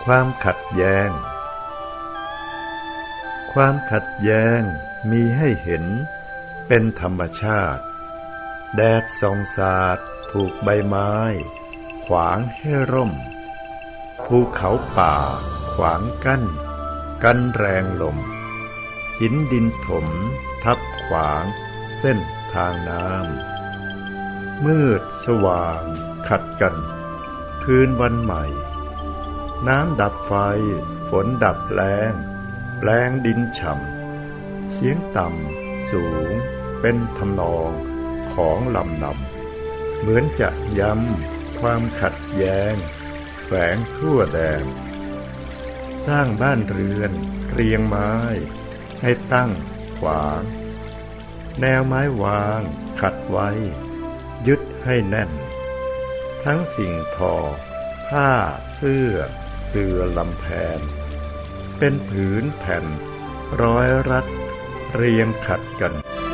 ความขัดแย้งความขัดแย้งมีให้เห็นเป็นธรรมชาติแดดส่องสาดถูกใบไม้ขวางให้ร่มภูเขาป่าขวางกันแรงลมหินดินถมทับขวางเส้นทางน้ำมืดสว่างขัดกันคืนวันใหม่น้ำดับไฟฝนดับแล้งแปลงดินฉ่ำเสียงต่ำสูงเป็นทำนองของลำนำเหมือนจะย้ำความขัดแย้งแฝงทั่วแดนสร้างบ้านเรือนเรียงไม้ให้ตั้งขวางแนวไม้วางขัดไว้ยึดให้แน่นทั้งสิ่งทอผ้าเสื้อลำแพนเป็นผืนแผ่นร้อยรัดเรียงขัดกัน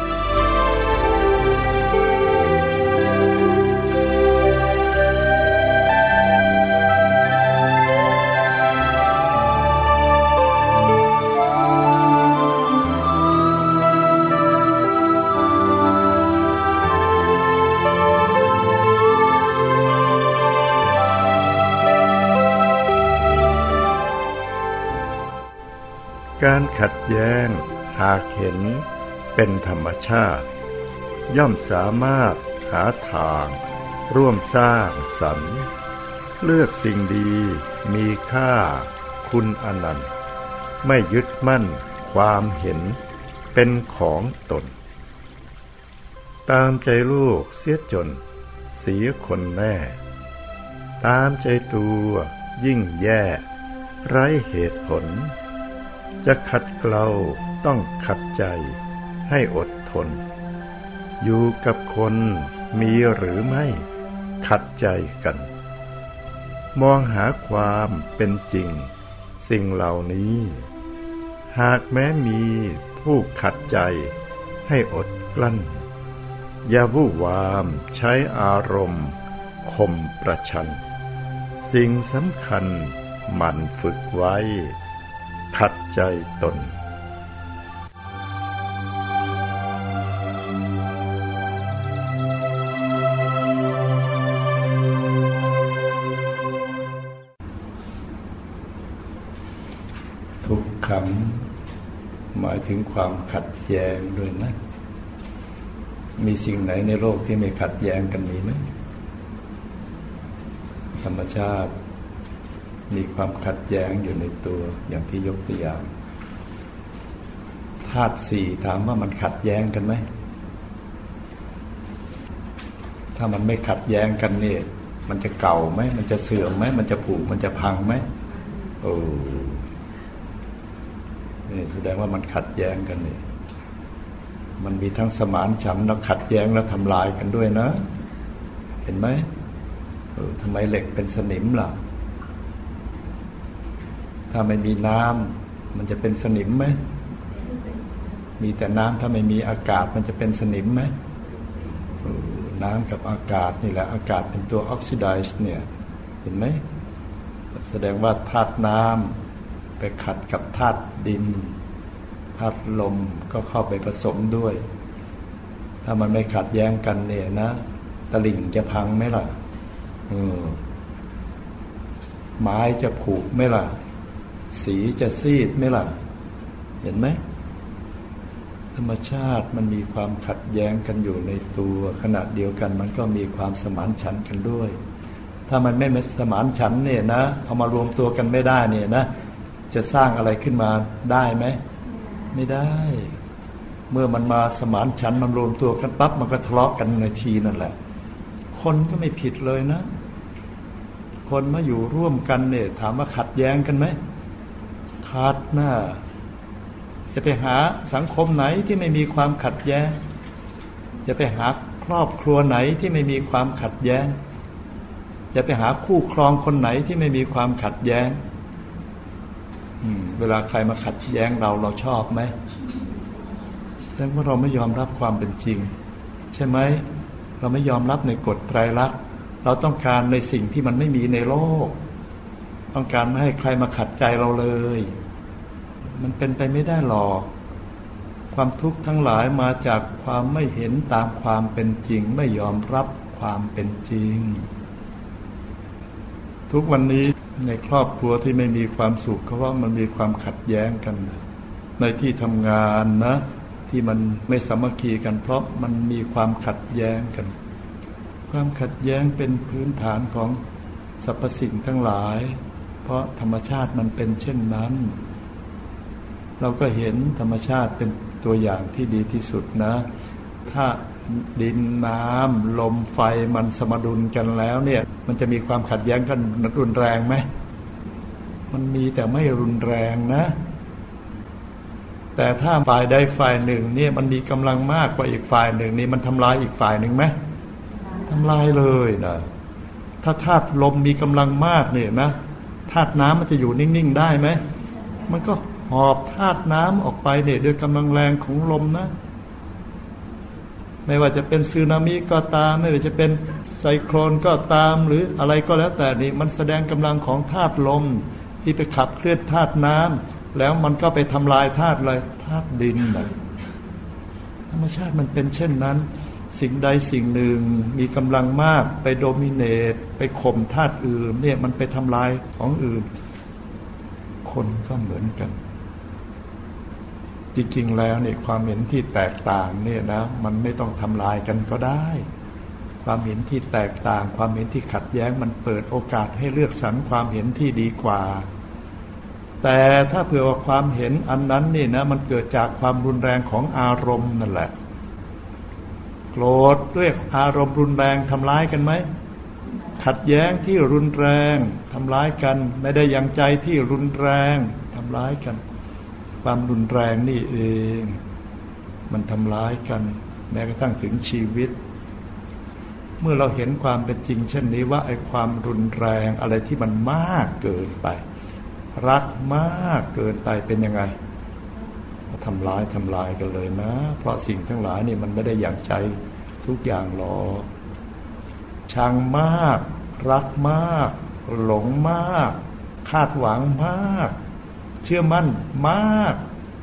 การขัดแย้งหากเห็นเป็นธรรมชาติย่อมสามารถหาทางร่วมสร้างสรรค์เลือกสิ่งดีมีค่าคุณอนันต์ไม่ยึดมั่นความเห็นเป็นของตนตามใจลูกเสียจนเสียคนแน่ตามใจตัวยิ่งแย่ไร้เหตุผลจะขัดเกลาต้องขัดใจให้อดทนอยู่กับคนมีหรือไม่ขัดใจกันมองหาความเป็นจริงสิ่งเหล่านี้หากแม้มีผู้ขัดใจให้อดกลั้นอย่าวู่วามใช้อารมณ์ข่มประชันสิ่งสำคัญหมั่นฝึกไว้ขัดใจตนทุกคำหมายถึงความขัดแย้งด้วยนะมีสิ่งไหนในโลกที่ไม่ขัดแย้งกันมีไหมธรรมชาติมีความขัดแย้งอยู่ในตัวอย่างที่ยกตัวอย่างธาตุสี่ถามว่ามันขัดแย้งกันไหมถ้ามันไม่ขัดแย้งกันนี่มันจะเก่าไหมมันจะเสื่อมไหมมันจะผุมันจะพังไหมโอ้นี่แสดงว่ามันขัดแย้งกันนี่มันมีทั้งสมานฉันท์แล้วขัดแย้งแล้วทำลายกันด้วยนะเห็นไหมทำไมเหล็กเป็นสนิมล่ะถ้าไม่มีน้ำมันจะเป็นสนิมไหมมีแต่น้ำถ้าไม่มีอากาศมันจะเป็นสนิมไหมน้ำกับอากาศนี่แหละอากาศเป็นตัวออกซิไดซ์เนี่ยเห็นไหมแสดงว่าธาตุน้ำไปขัดกับธาตุดินธาตุลมก็เข้าไปผสมด้วยถ้ามันไม่ขัดแย้งกันเนี่ยนะตลิ่งจะพังไหมล่ะไม้จะผุไหมล่ะสีจะซีดไหมล่ะเห็นไหมธรรมชาติมันมีความขัดแย้งกันอยู่ในตัวขณะเดียวกันมันก็มีความสมานฉันท์กันด้วยถ้ามันไม่สมานฉันท์เนี่ยนะเอามารวมตัวกันไม่ได้เนี่ยนะจะสร้างอะไรขึ้นมาได้ไหมไม่ได้เมื่อมันมาสมานฉันท์มันรวมตัวกันปั๊บมันก็ทะเลาะกันในทีนั่นแหละคนก็ไม่ผิดเลยนะคนมาอยู่ร่วมกันเนี่ยถามว่าขัดแย้งกันไหมขัดนะจะไปหาสังคมไหนที่ไม่มีความขัดแย้งจะไปหาครอบครัวไหนที่ไม่มีความขัดแย้งจะไปหาคู่ครองคนไหนที่ไม่มีความขัดแย้งเวลาใครมาขัดแย้งเราชอบไหมแสดงว่าเราไม่ยอมรับความเป็นจริงใช่ไหมเราไม่ยอมรับในกฎไตรลักษณ์เราต้องการในสิ่งที่มันไม่มีในโลกต้องการไม่ให้ใครมาขัดใจเราเลยมันเป็นไปไม่ได้หรอกความทุกข์ทั้งหลายมาจากความไม่เห็นตามความเป็นจริงไม่ยอมรับความเป็นจริงทุกวันนี้ในครอบครัวที่ไม่มีความสุขเพราะว่ามันมีความขัดแย้งกันในที่ทำงานนะที่มันไม่สามัคคีกันเพราะมันมีความขัดแย้งกันความขัดแย้งเป็นพื้นฐานของสรรพสิ่งทั้งหลายเพราะธรรมชาติมันเป็นเช่นนั้นเราก็เห็นธรรมชาติเป็นตัวอย่างที่ดีที่สุดนะถ้าดินน้ำลมไฟมันสมดุลกันแล้วเนี่ยมันจะมีความขัดแย้งกันรุนแรงไหมมันมีแต่ไม่รุนแรงนะแต่ถ้าฝ่ายใดฝ่ายหนึ่งเนี่ยมันมีกำลังมากกว่าอีกฝ่ายหนึ่งนี่มันทำลายอีกฝ่ายหนึ่งไหมทำลายเลยนะถ้าธาตุลมมีกำลังมากเนี่ยนะธาตุน้ำมันจะอยู่นิ่งๆได้ไหมมันก็หอบธาตุน้ำออกไปเนี่ยด้วยกำลังแรงของลมนะไม่ว่าจะเป็นสึนามิก็ตามไม่ว่าจะเป็นไซโคลนก็ตามหรืออะไรก็แล้วแต่นี่มันแสดงกำลังของธาตุลมที่ไปขับเคลื่อนธาตุน้ำแล้วมันก็ไปทำลายธาตุอะไรธาตุดินนะธรรมชาติมันเป็นเช่นนั้นสิ่งใดสิ่งหนึ่งมีกำลังมากไปโดมิเนตไปข่มธาตุอื่นเนี่ยมันไปทำลายของอื่นคนก็เหมือนกันจริงๆแล้วเนี่ยความเห็นที่แตกต่างเนี่ยนะมันไม่ต้องทำลายกันก็ได้ความเห็นที่แตกต่างความเห็นที่ขัดแย้งมันเปิดโอกาสให้เลือกสรรความเห็นที่ดีกว่าแต่ถ้าเผื่อว่าความเห็นอันนั้นนี่นะมันเกิดจากความรุนแรงของอารมณ์นั่นแหละโกรธด้วยอารมณ์รุนแรงทำร้ายกันไหมขัดแย้งที่รุนแรงทำร้ายกันไม่ได้ยังใจที่รุนแรงทำร้ายกันความรุนแรงนี่เองมันทำร้ายกันแม้กระทั่งถึงชีวิตเมื่อเราเห็นความเป็นจริงเช่นนี้ว่าไอ้ความรุนแรงอะไรที่มันมากเกินไปรักมากเกินไปเป็นยังไงทำร้ายกันเลยนะเพราะสิ่งทั้งหลายนี่มันไม่ได้อย่างใจทุกอย่างหรอกชังมากรักมากหลงมากคาดหวังมากเชื่อมั่นมาก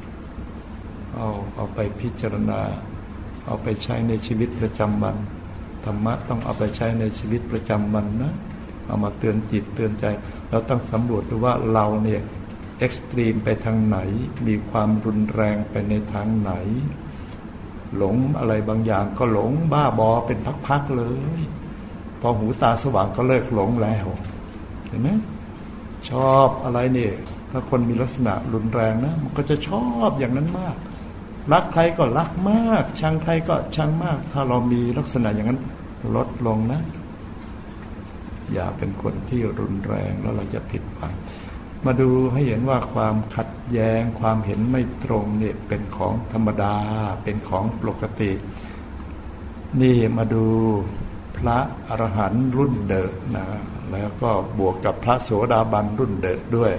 เอาไปพิจารณาเอาไปใช้ในชีวิตประจำวันธรรมะต้องเอาไปใช้ในชีวิตประจำวันนะเอามาเตือนจิตเตือนใจเราต้องสำรวจดูว่าเราเนี่ยเอ็กซ์ตรีมไปทางไหนมีความรุนแรงไปในทางไหนหลงอะไรบางอย่างก็หลงบ้าบอเป็นพักๆเลยพอหูตาสว่างก็เลิกหลงแล้วเห็นไหมชอบอะไรเนี่ยถ้าคนมีลักษณะรุนแรงนะมันก็จะชอบอย่างนั้นมากรักใครก็รักมากชังใครก็ชังมากถ้าเรามีลักษณะอย่างนั้นลดลงนะอย่าเป็นคนที่รุนแรงแล้วเราจะผิดหวังมาดูให้เห็นว่าความขัดแย้งความเห็นไม่ตรงเนี่ยเป็นของธรรมดาเป็นของปกตินี่มาดูพระอรหันต์รุ่นเดอะนะแล้วก็บวกกับพระโสดาบันรุ่นเดอะด้วย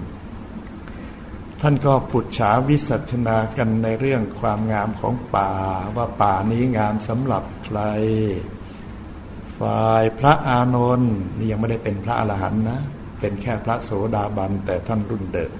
ท่านก็ปุจฉาวิสัชนากันในเรื่องความงามของป่าว่าป่านี้งามสำหรับใครฝ่ายพระอานนท์นี่ยังไม่ได้เป็นพระอรหันต์นะเป็นแค่พระโสดาบันแต่ท่านรุ่นเดิม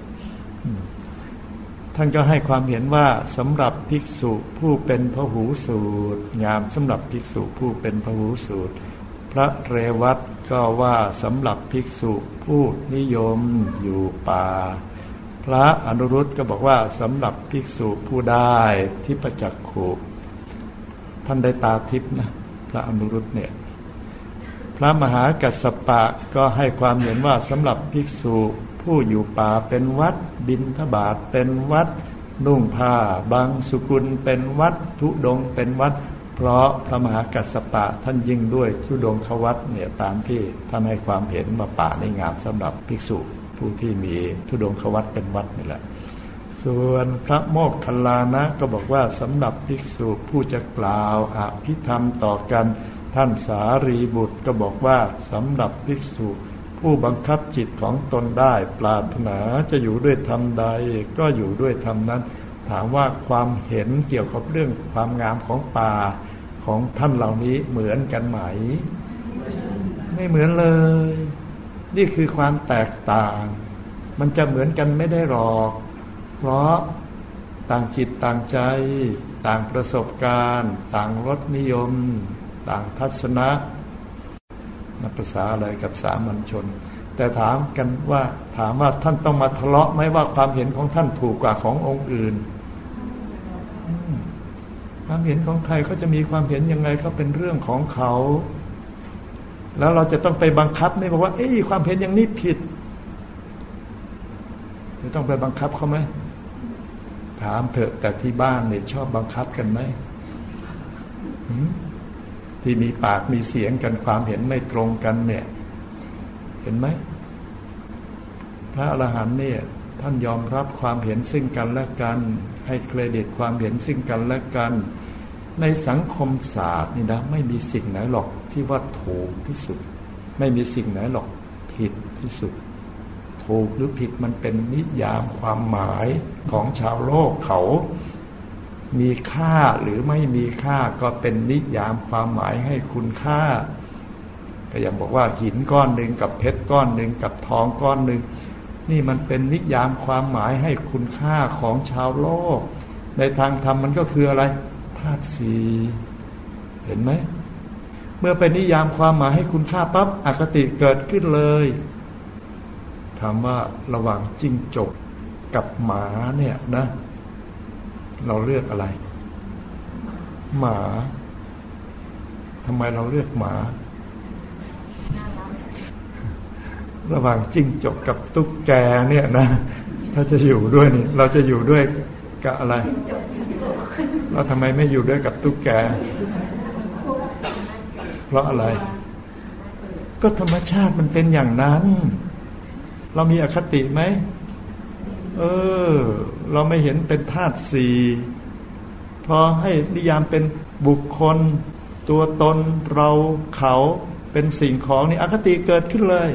ท่านก็ให้ความเห็นว่าสำหรับภิกษุผู้เป็นพหูสูตรงามสำหรับภิกษุผู้เป็นพหูสูตรพระเรวัตก็ว่าสำหรับภิกษุผู้นิยมอยู่ป่าพระอนุรุตก็บอกว่าสำหรับภิกษุผู้ได้ทิพจักขุท่านได้ตาทิพนะพระอนุรุตเนี่ยพระมหากัสสปะก็ให้ความเห็นว่าสำหรับภิกษุผู้อยู่ป่าเป็นวัดบิณฑบาตเป็นวัดนุ่งผ้าบางสุกุลเป็นวัดธุดงค์เป็นวัดเพราะพระมหากัสสปะท่านยิ่งด้วยธุดงควัดเนี่ยตามที่ท่านให้ความเห็นว่าป่านี่งามสำหรับภิกษุผู้ที่มีธุดงควัดเป็นวัดนี่แหละส่วนพระโมคคัลลานะก็บอกว่าสำหรับภิกษุผู้จะกล่าวอภิธรรมต่อกันท่านสารีบุตรก็บอกว่าสำหรับภิกษุผู้บังคับจิตของตนได้ปรารถนาจะอยู่ด้วยธรรมใดก็อยู่ด้วยธรรมนั้นถามว่าความเห็นเกี่ยวกับเรื่องความงามของป่าของท่านเหล่านี้เหมือนกันไหมไม่เหมือนเลยนี่คือความแตกต่างมันจะเหมือนกันไม่ได้หรอกเพราะต่างจิตต่างใจต่างประสบการณ์ต่างรสนิยมต่างทัศนะนับภาษาอะไรกับสามัญชนแต่ถามว่าท่านต้องมาทะเลาะไหมว่าความเห็นของท่านถูกกว่าขององค์อื่นความเห็นของใครเขาจะมีความเห็นยังไงก็เป็นเรื่องของเขาแล้วเราจะต้องไปบังคับไหมบอกว่าความเห็นอย่างนี้ผิดจะต้องไปบังคับเขาไหมถามเถอะแต่ที่บ้านเนี่ยชอบบังคับกันไหมที่มีปากมีเสียงกันความเห็นไม่ตรงกันเนี่ยเห็นไหมพระอรหันต์เนี่ยท่านยอมรับความเห็นซึ่งกันและกันให้เครดิตความเห็นซึ่งกันและกันในสังคมศาสตร์นี่นะไม่มีสิ่งไหนหรอกที่ว่าถูกที่สุดไม่มีสิ่งไหนหรอกผิดที่สุดถูกหรือผิดมันเป็นนิยามความหมายของชาวโลกเขามีค่าหรือไม่มีค่าก็เป็นนิยามความหมายให้คุณค่าก็อย่างบอกว่าหินก้อนหนึ่งกับเพชรก้อนหนึ่งกับทองก้อนหนึ่งนี่มันเป็นนิยามความหมายให้คุณค่าของชาวโลกในทางธรรมมันก็คืออะไรธาตุสี่เห็นไหมเมื่อเป็นนิยามความหมายให้คุณค่าปั๊บอคติเกิดขึ้นเลยถามว่าระหว่างจิ้งจกกับหมาเนี่ยนะเราเลือกอะไรหมาทำไมเราเลือกหมาระหว่างจิ้งจกกับตุ๊กแกเนี่ยนะถ้าจะอยู่ด้วยนี่เราจะอยู่ด้วยกับอะไรเราทำไมไม่อยู่ด้วยกับตุ๊กแกเพราะอะไรก็ธรรมชาติมันเป็นอย่างนั้นเรามีอคติไหมเราไม่เห็นเป็นธาตุสี่พอให้นิยามเป็นบุคคลตัวตนเราเขาเป็นสิ่งของนี่อคติเกิดขึ้นเลย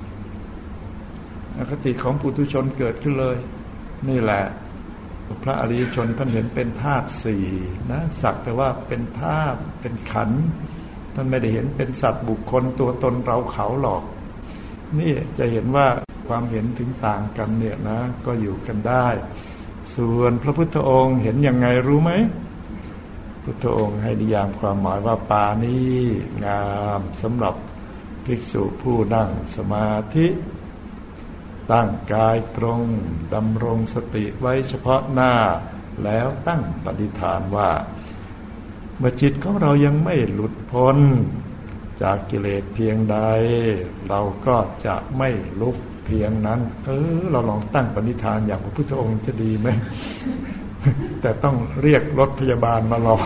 อคติของปุถุชนเกิดขึ้นเลยนี่แหละพระอริยชนท่านเห็นเป็นธาตุสี่นะสักแต่ว่าเป็นธาตุเป็นขันธ์ท่านไม่ได้เห็นเป็นสัตว์บุคคลตัวตนเราเขาหรอกนี่จะเห็นว่าความเห็นถึงต่างกันเนี่ยนะก็อยู่กันได้ส่วนพระพุทธองค์เห็นยังไงรู้ไหมพุทธองค์ให้นิยามความหมายว่าปานี้งามสำหรับภิกษุผู้นั่งสมาธิตั้งกายตรงดำรงสติไว้เฉพาะหน้าแล้วตั้งปณิธานว่าเมื่อจิตของเรายังไม่หลุดพ้นจากกิเลสเพียงใดเราก็จะไม่ลุกเพียงนั้นเราลองตั้งปณิธานอย่างพระพุทธองค์จะดีไหม แต่ต้องเรียกรถพยาบาลมารอ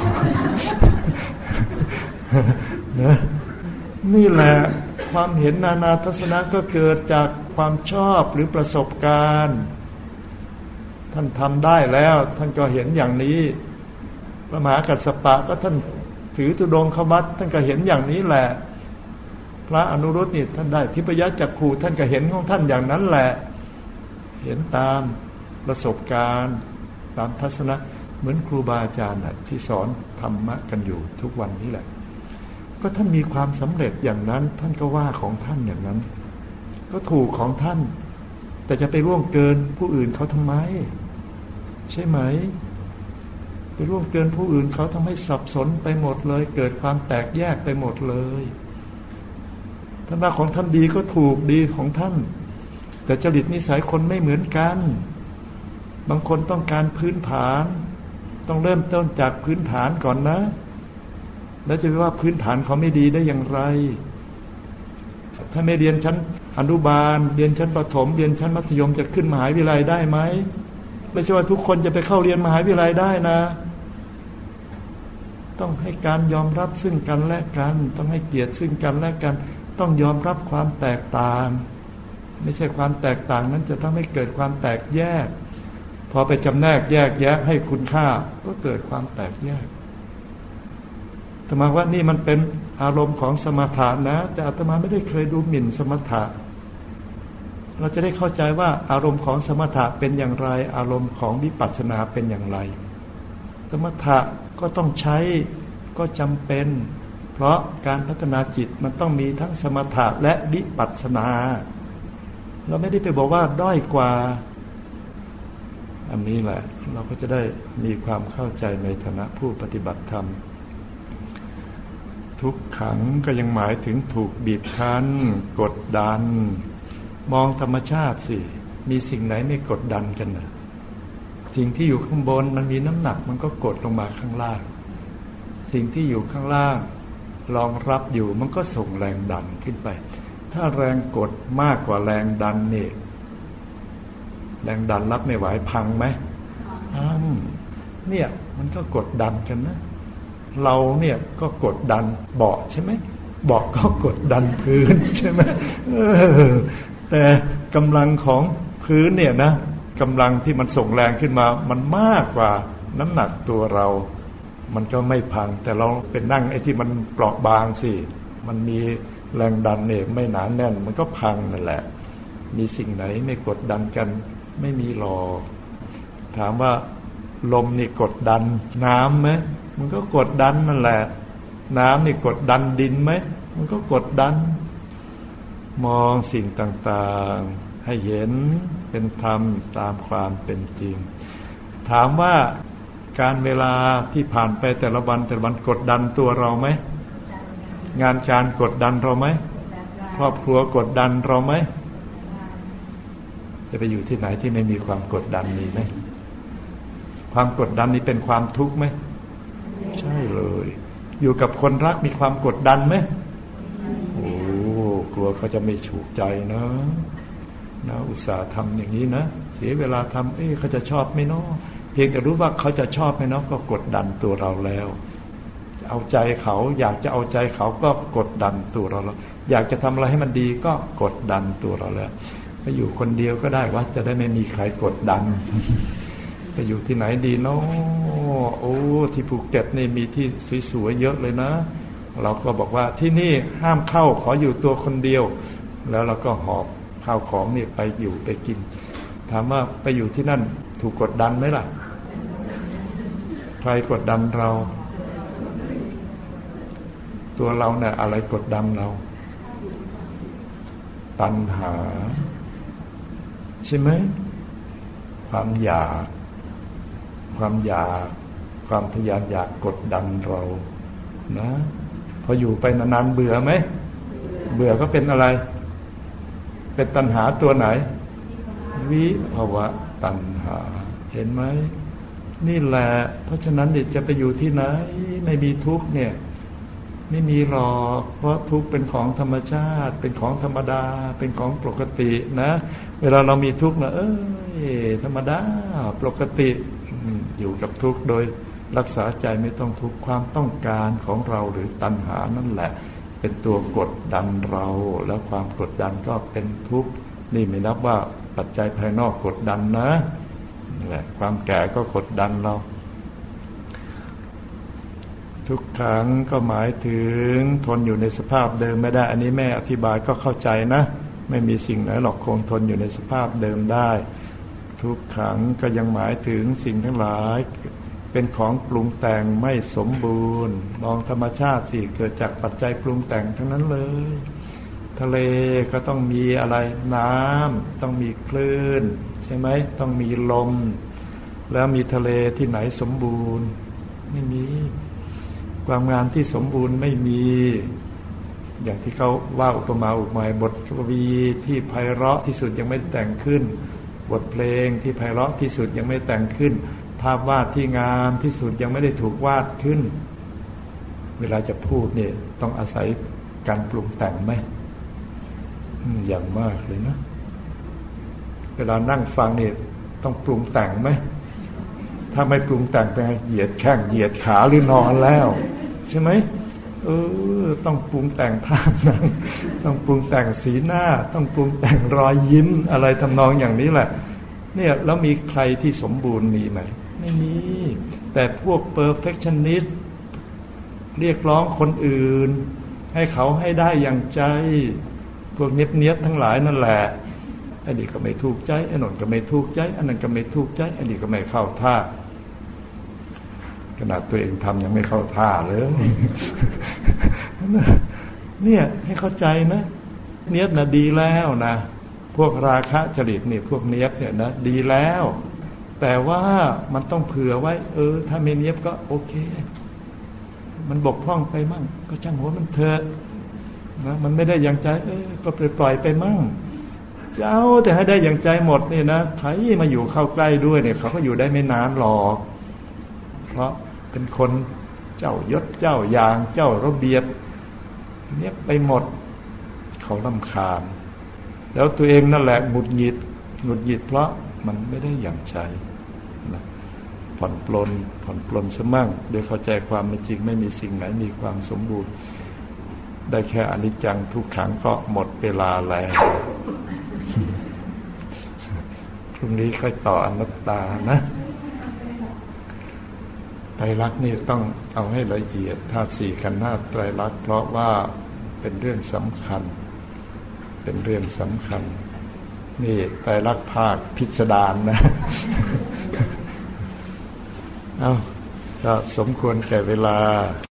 นะนี่แหละความเห็นนานาทัศนะก็เกิดจากความชอบหรือประสบการณ์ท่านทำได้แล้วท่านก็เห็นอย่างนี้พระมหากัสสปะก็ท่านถือธุดงควัตรท่านก็เห็นอย่างนี้แหละพระอนุรุตนี่ท่านได้ทิพยจักขุท่านก็เห็นของท่านอย่างนั้นแหละเห็นตามประสบการณ์ตามทัศนะเหมือนครูบาอาจารย์ที่สอนธรรมะกันอยู่ทุกวันนี้แหละก็ท่านมีความสำเร็จอย่างนั้นท่านก็ว่าของท่านอย่างนั้นก็ถูกของท่านแต่จะไปล่วงเกินผู้อื่นเขาทำไมใช่ไหมไปล่วงเกินผู้อื่นเขาทำให้สับสนไปหมดเลยเกิดความแตกแยกไปหมดเลยท่านว่าของท่านดีก็ถูกดีของท่านแต่จริตนิสัยคนไม่เหมือนกันบางคนต้องการพื้นฐานต้องเริ่มต้นจากพื้นฐานก่อนนะแล้วจะไปว่าพื้นฐานเขาไม่ดีได้อย่างไรถ้าไม่เรียนชั้นอนุบาลเรียนชั้นประถมเรียนชั้นมัธยมจะขึ้นมหาวิทยาลัยได้ไหมไม่ใช่ว่าทุกคนจะไปเข้าเรียนมหาวิทยาลัยได้นะต้องให้การยอมรับซึ่งกันและกันต้องให้เกียรติซึ่งกันและกันต้องยอมรับความแตกต่างไม่ใช่ความแตกต่างนั้นจะทำให้เกิดความแตกแยกพอไปจำแนกแยกแยะให้คุณค่าก็เกิดความแตกแยกอาตมาว่านี่มันเป็นอารมณ์ของสมถะนะแต่อาตมาไม่ได้เคยดูหมิ่นสมถะเราจะได้เข้าใจว่าอารมณ์ของสมถะเป็นอย่างไรอารมณ์ของวิปัสสนาเป็นอย่างไรสมถะก็ต้องใช้ก็จำเป็นเพราะการพัฒนาจิตมันต้องมีทั้งสมถะและวิปัสสนาเราไม่ได้ไปบอกว่าด้อยกว่าอันนี้แหละเราก็จะได้มีความเข้าใจในฐานะผู้ปฏิบัติธรรมทุกขังก็ยังหมายถึงถูกบีบคั้นกดดันมองธรรมชาติสิมีสิ่งไหนไม่กดดันกันนะสิ่งที่อยู่ข้างบนมันมีน้ำหนักมันก็กดลงมาข้างล่างสิ่งที่อยู่ข้างล่างรองรับอยู่มันก็ส่งแรงดันขึ้นไปถ้าแรงกดมากกว่าแรงดันเนี่ยแรงดันรับไม่ไหวพังไหมพังเนี่ยมันก็กดดันกันนะเราเนี่ยก็กดดันเบาะใช่ไหมเบาะก็กดดันพื้นใช่ไหมแต่กำลังของพื้นเนี่ยนะกำลังที่มันส่งแรงขึ้นมามันมากกว่าน้ำหนักตัวเรามันก็ไม่พังแต่เราเป็นนั่งไอ้ที่มันเปราะบางสิมันมีแรงดันเนี่ยไม่หนาแน่นมันก็พังนั่นแหละมีสิ่งไหนไม่กดดันกันไม่มีหรอกถามว่าลมนี่กดดันน้ำไหมมันก็กดดันนั่นแหละน้ำนี่กดดันดินไหมมันก็กดดันมองสิ่งต่างๆให้เห็นเป็นธรรมตามความเป็นจริงถามว่าการเวลาที่ผ่านไปแต่ละวันกดดันตัวเราไหมงานการกดดันเราไหมครอบครัวกดดันเราไหมจะไปอยู่ที่ไหนที่ไม่มีความกดดันมีไหมความกดดันนี้เป็นความทุกข์ไหมใช่เลยอยู่กับคนรักมีความกดดันไหมโอ้กลัวเขาจะไม่ถูกใจนะอุตส่าห์ทำอย่างนี้นะเสียเวลาทำเขาจะชอบไหมเนาะเพียงแต่รู้ว่าเขาจะชอบไหมเนาะก็กดดันตัวเราแล้วเอาใจเขาอยากจะเอาใจเขาก็กดดันตัวเราแล้วอยากจะทำอะไรให้มันดีก็กดดันตัวเราแล้วไปอยู่คนเดียวก็ได้ว่าจะได้ไม่มีใครกดดันไปอยู่ที่ไหนดีเนาะโอ้ที่ภูเก็ตนี่มีที่สวยๆเยอะเลยนะเราก็บอกว่าที่นี่ห้ามเข้าขออยู่ตัวคนเดียวแล้วเราก็หอบข้าวของนี่ไปอยู่ไปกินถามว่าไปอยู่ที่นั่นถูกกดดันไหมล่ะใครกดดันเราตัวเราเนี่ยอะไรกดดันเราตัณหาใช่ไหมความอยากความทยานอยากกดดันเรานะพออยู่ไปนานๆเบื่อไหมเบื่อก็เป็นอะไรเป็นตัณหาตัวไหนวิภวะตัณหาเห็นไหมนี่แหละเพราะฉะนั้นเด็กจะไปอยู่ที่ไหนไม่มีทุกข์เนี่ยไม่มีหรอกเพราะทุกข์เป็นของธรรมชาติเป็นของธรรมดาเป็นของปกตินะเวลาเรามีทุกข์นะธรรมดาปกติอยู่กับทุกข์โดยรักษาใจไม่ต้องทุกข์ความต้องการของเราหรือตัณหานั่นแหละเป็นตัวกดดันเราแล้วความกดดันก็เป็นทุกข์นี่ไม่นับว่าปัจจัยภายนอกกดดันนะนี่แหละความแก่ก็กดดันเราทุกครั้งก็หมายถึงทนอยู่ในสภาพเดิมไม่ได้อันนี้แม่อธิบายก็เข้าใจนะไม่มีสิ่งไหนหรอกคงทนอยู่ในสภาพเดิมได้ทุกขังก็ยังหมายถึงสิ่งทั้งหลายเป็นของปรุงแต่งไม่สมบูรณ์มองธรรมชาติสิเกิดจากปัจจัยปรุงแต่งทั้งนั้นเลยทะเลก็ต้องมีอะไรน้ำต้องมีคลื่นใช่ไหมต้องมีลมแล้วมีทะเลที่ไหนสมบูรณ์ไม่มีความงามที่สมบูรณ์ไม่มีอย่างที่เขาว่าอุปมาอุปไมยบทกวีที่ไพเราะที่สุดยังไม่แต่งขึ้นบทเพลงที่ไพเราะที่สุดยังไม่แต่งขึ้นภาพวาดที่งามที่สุดยังไม่ได้ถูกวาดขึ้นเวลาจะพูดเนี่ยต้องอาศัยการปรุงแต่งไหมอย่างมากเลยนะเวลานั่งฟังเนี่ยต้องปรุงแต่งไหมถ้าไม่ปรุงแต่งไปเหยียดแข้งเหยียดขาหรือนอนแล้วใช่ไหมต้องปรุงแต่งท่านั่งต้องปรุงแต่งสีหน้าต้องปรุงแต่งรอยยิ้มอะไรทำนองอย่างนี้แหละเนี่ยแล้วมีใครที่สมบูรณ์มีไหมไม่มีแต่พวก perfectionist เรียกร้องคนอื่นให้เขาให้ได้อย่างใจพวกเนียบๆทั้งหลายนั่นแหละอันนี้ก็ไม่ถูกใจอันนั้นก็ไม่ถูกใจอันนั้นก็ไม่ถูกใจอันนี้ก็ไม่เข้าท่าขนาดตัวเองทำยังไม่เข้าท่าเลยเนี่ยให้เข้าใจนะเนียบนะดีแล้วนะพวกราคะจริตนี่พวกเนียบเนี่ยนะดีแล้วแต่ว่ามันต้องเผื่อไว้ถ้าไม่เนียบก็โอเคมันบกพร่องไปมั่งก็ช่างหัวมันเถอะนะมันไม่ได้อย่างใจก็ปล่อยไปมั่งเจ้าแต่ให้ได้อย่างใจหมดนี่นะใครมาอยู่เข้าใกล้ด้วยเนี่ยเขาก็อยู่ได้ไม่นานหรอกเพราะเป็นคนเจ้ายศเจ้าอย่างเจ้าระเบียบเนี่ยไปหมดเขารำคาญแล้วตัวเองนั่นแหละหงุดหงิดเพราะมันไม่ได้อย่างใจนะผ่อนปลนซะมั่งโดยเข้าใจความเป็นจริงไม่มีสิ่งไหนมีความสมบูรณ์ได้แค่อนิจจังทุกขังก็หมดเวลาแล้วพรุ่งนี้ค่อยต่ออนัตตานะไตรลักษณ์นี่ต้องเอาให้ละเอียดธาตุสี่ขันธ์ห้าไตรลักษณ์เพราะว่าเป็นเรื่องสำคัญนี่ไตรลักษณ์ภาคพิสดารนะเอาก็สมควรแก่เวลา